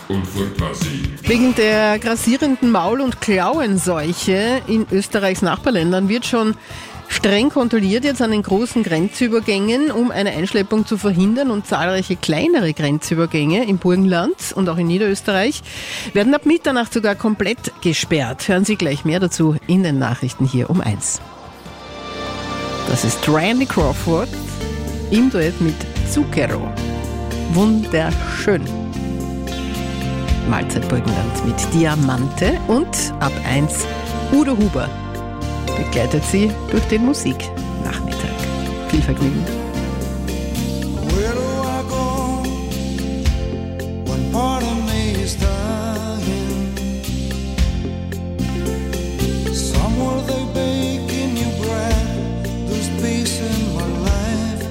und furchtbar sie. Wegen der grassierenden Maul- und Klauenseuche in Österreichs Nachbarländern wird schon streng kontrolliert jetzt an den großen Grenzübergängen, um eine Einschleppung zu verhindern, und zahlreiche kleinere Grenzübergänge im Burgenland und auch in Niederösterreich werden ab Mitternacht sogar komplett gesperrt. Hören Sie gleich mehr dazu in den Nachrichten hier um 1. Das ist Randy Crawford im Duett mit Zucchero. Wunderschön. Mahlzeit Burgenland mit Diamante und ab 1 Udo Huber begleitet sie durch den Musiknachmittag. Viel Vergnügen. Where do I go when part of me is dying? Somewhere they bake in your bread, there's peace in my life.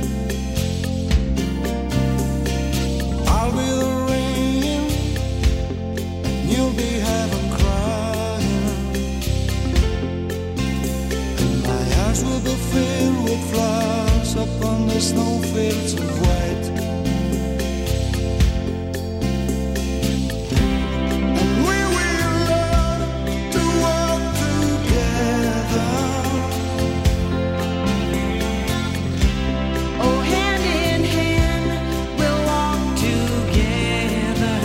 I'll be the rain, and you'll be heaven crying. And my eyes will be filled with flowers upon the snowfields of white. And we will learn to walk together. Oh, hand in hand, we'll walk together.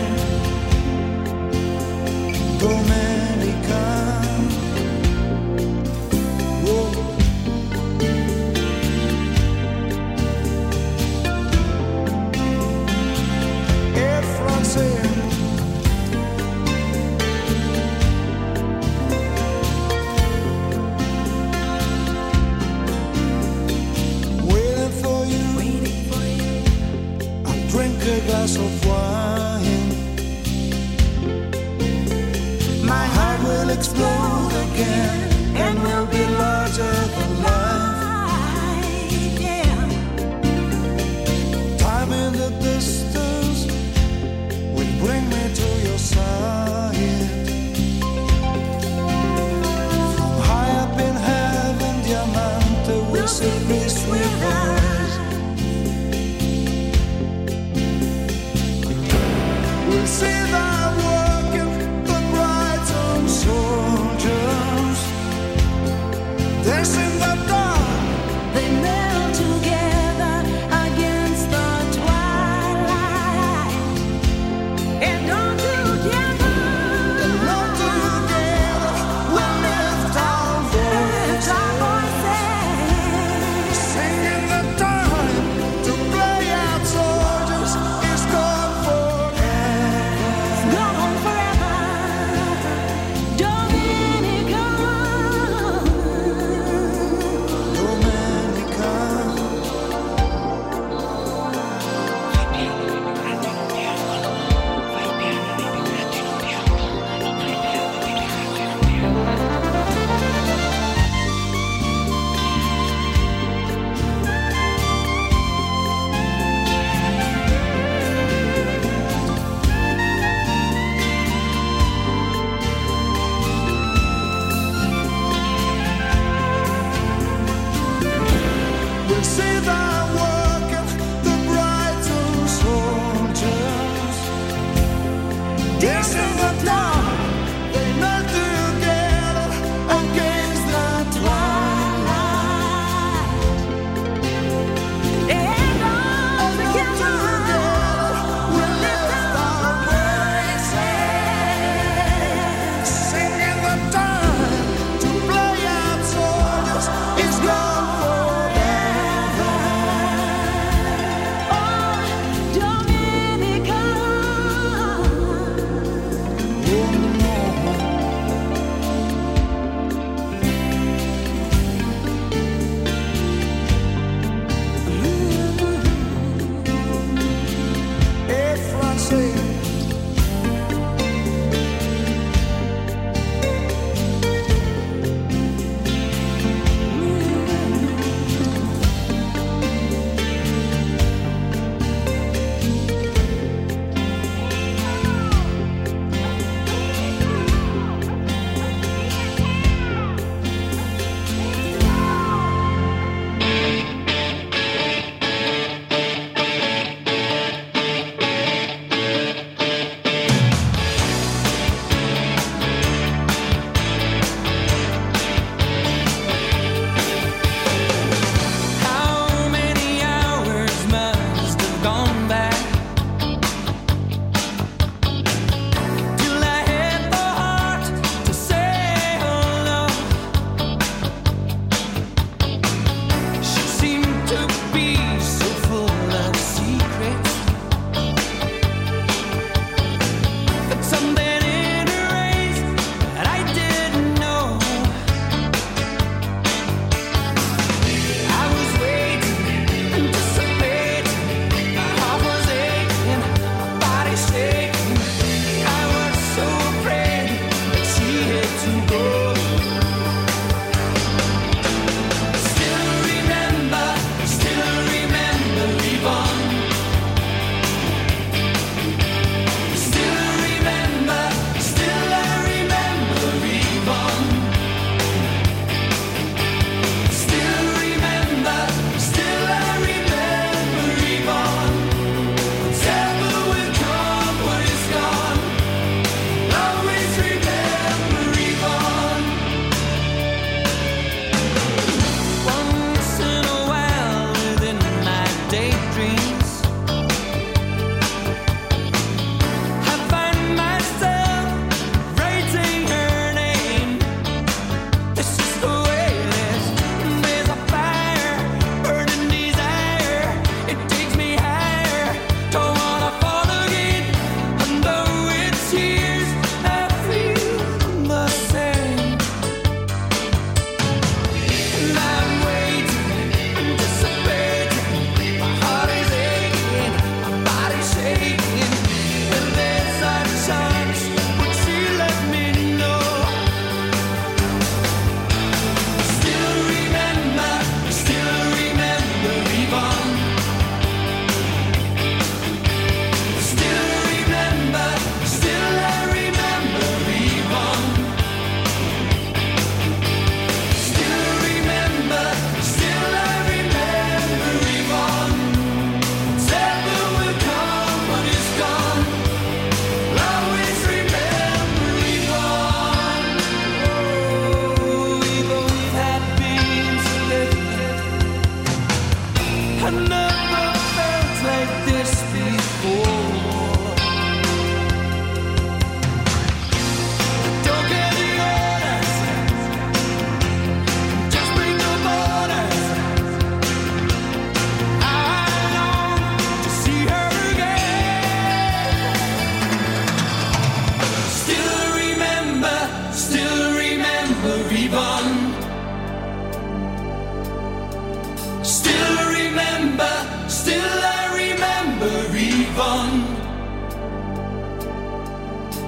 Dominica. Whoa. Air France Air. Waiting for you. I'll drink a glass of wine. My heart will explode again, and will be larger than life. Yeah. Time in the distance will bring me to your side. From high up in heaven, Diamante will see peace with us. We'll see thy working, the brides and soldiers dance in the dark. They melt together against the twilight. And on together, we'll lift our voices, singing the time to play out soldiers is gone forever.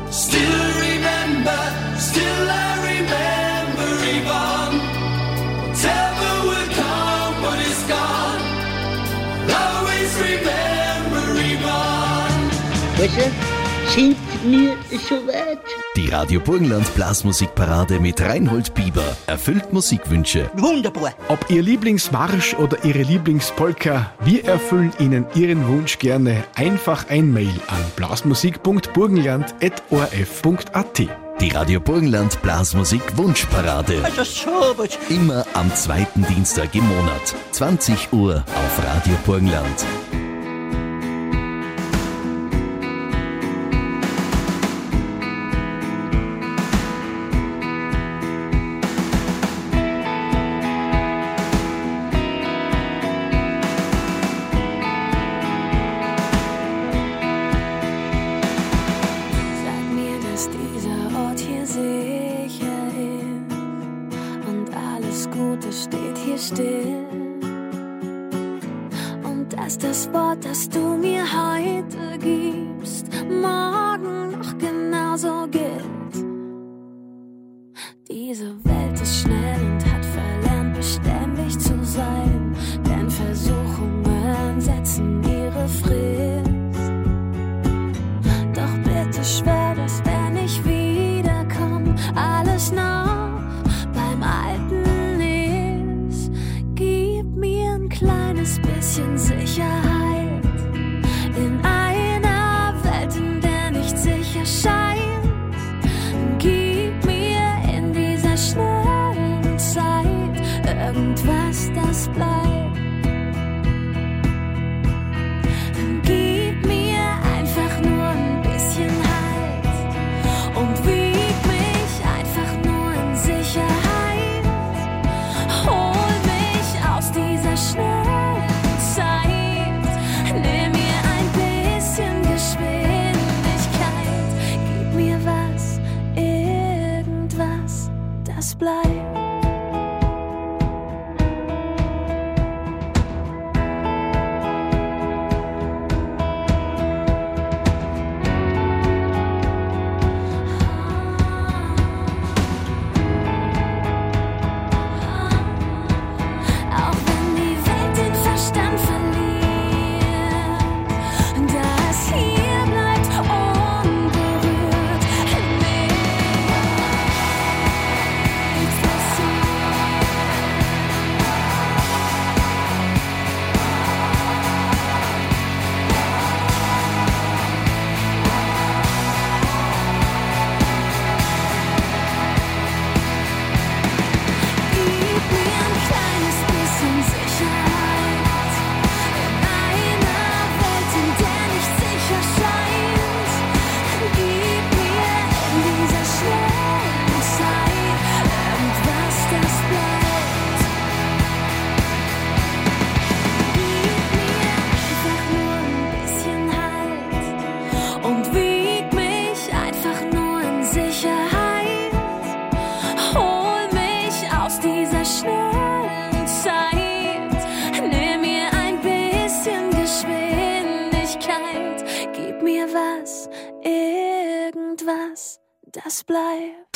Still remember, still I remember Yvonne. Whatever will come, what is gone, I'll always remember Yvonne. Heute sind wir soweit. Die Radio Burgenland Blasmusikparade mit Reinhold Bieber erfüllt Musikwünsche. Wunderbar. Ob Ihr Lieblingsmarsch oder Ihre Lieblingspolka, wir erfüllen Ihnen Ihren Wunsch gerne. Einfach ein Mail an blasmusik.burgenland@orf.at. Die Radio Burgenland Blasmusik Wunschparade. Also sowas. Immer am zweiten Dienstag im Monat. 20 Uhr auf Radio Burgenland. Das Wort, das du mir heute gibst, morgen noch genauso gilt. Diese Welt ist schnell und hat verlernt, beständig zu sein, denn Versuchungen setzen ihre Frist. Doch bitte schwör, dass wenn ich wiederkomm, alles noch beim Alten ist. Gib mir ein kleines bisschen Sicherheit in einer Welt, in der nicht sicher scheint. Gib mir in dieser schnellen Zeit irgendwas, das bleibt. Gib mir einfach nur ein bisschen Halt und wieg mich einfach nur in Sicherheit. Hol mich aus dieser schnellen Zeit. Nimm mir ein bisschen Geschwindigkeit. Gib mir was, irgendwas, das bleibt. Das bleibt.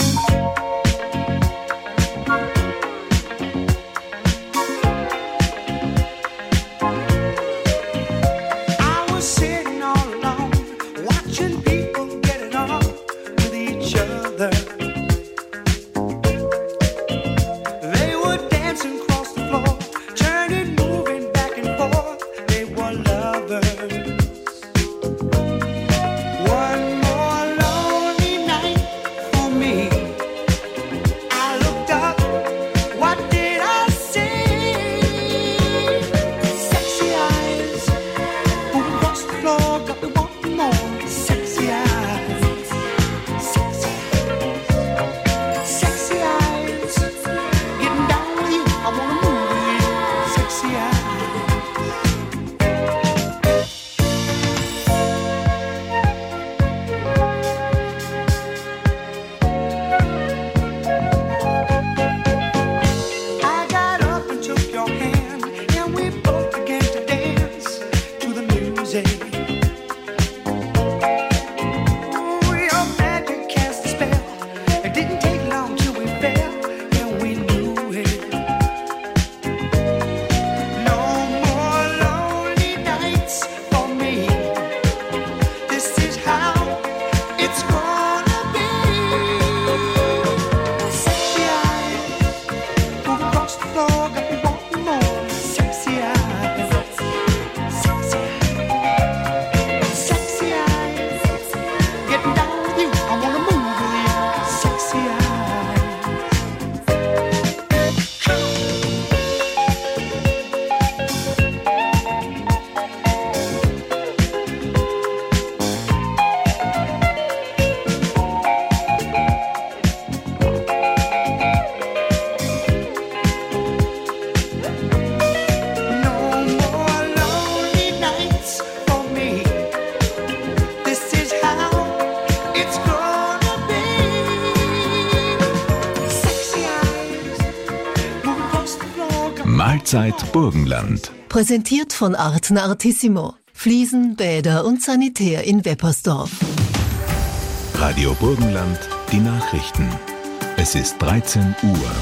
One more lonely night for me. Allzeit Burgenland. Präsentiert von Artner Artissimo. Fliesen, Bäder und Sanitär in Weppersdorf. Radio Burgenland, die Nachrichten. Es ist 13 Uhr.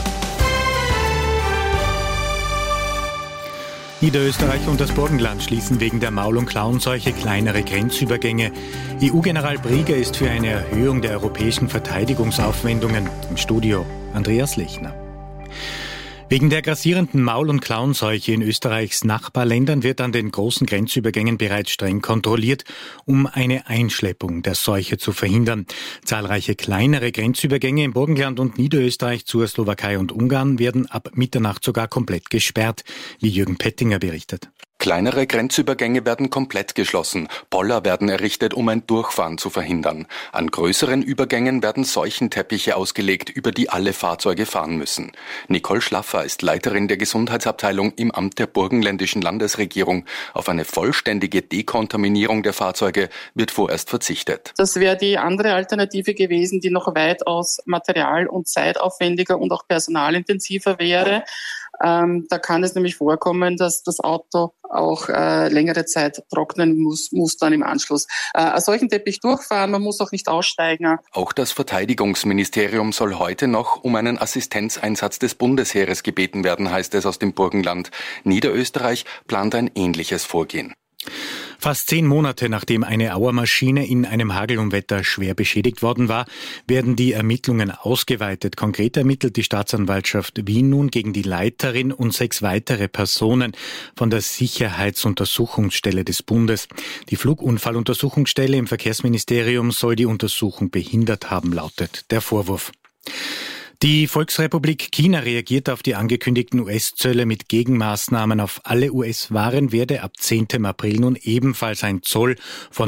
Niederösterreich und das Burgenland schließen wegen der Maul- und Klauenseuche kleinere Grenzübergänge. EU-General Brieger ist für eine Erhöhung der europäischen Verteidigungsaufwendungen. Im Studio Andreas Lechner. Wegen der grassierenden Maul- und Klauenseuche in Österreichs Nachbarländern wird an den großen Grenzübergängen bereits streng kontrolliert, um eine Einschleppung der Seuche zu verhindern. Zahlreiche kleinere Grenzübergänge im Burgenland und Niederösterreich zur Slowakei und Ungarn werden ab Mitternacht sogar komplett gesperrt, wie Jürgen Pettinger berichtet. Kleinere Grenzübergänge werden komplett geschlossen. Boller werden errichtet, um ein Durchfahren zu verhindern. An größeren Übergängen werden Seuchenteppiche ausgelegt, über die alle Fahrzeuge fahren müssen. Nicole Schlaffer ist Leiterin der Gesundheitsabteilung im Amt der burgenländischen Landesregierung. Auf eine vollständige Dekontaminierung der Fahrzeuge wird vorerst verzichtet. Das wäre die andere Alternative gewesen, die noch weitaus material- und zeitaufwendiger und auch personalintensiver wäre. Da kann es nämlich vorkommen, dass das Auto auch längere Zeit trocknen muss dann im Anschluss. Einen solchen Teppich durchfahren, man muss auch nicht aussteigen. Auch das Verteidigungsministerium soll heute noch um einen Assistenzeinsatz des Bundesheeres gebeten werden, heißt es aus dem Burgenland. Niederösterreich plant ein ähnliches Vorgehen. Fast 10 Monate nachdem eine Auermaschine in einem Hagelunwetter schwer beschädigt worden war, werden die Ermittlungen ausgeweitet. Konkret ermittelt die Staatsanwaltschaft Wien nun gegen die Leiterin und 6 weitere Personen von der Sicherheitsuntersuchungsstelle des Bundes. Die Flugunfalluntersuchungsstelle im Verkehrsministerium soll die Untersuchung behindert haben, lautet der Vorwurf. Die Volksrepublik China reagiert auf die angekündigten US-Zölle mit Gegenmaßnahmen auf alle US-Waren, werde ab 10. April nun ebenfalls ein Zoll von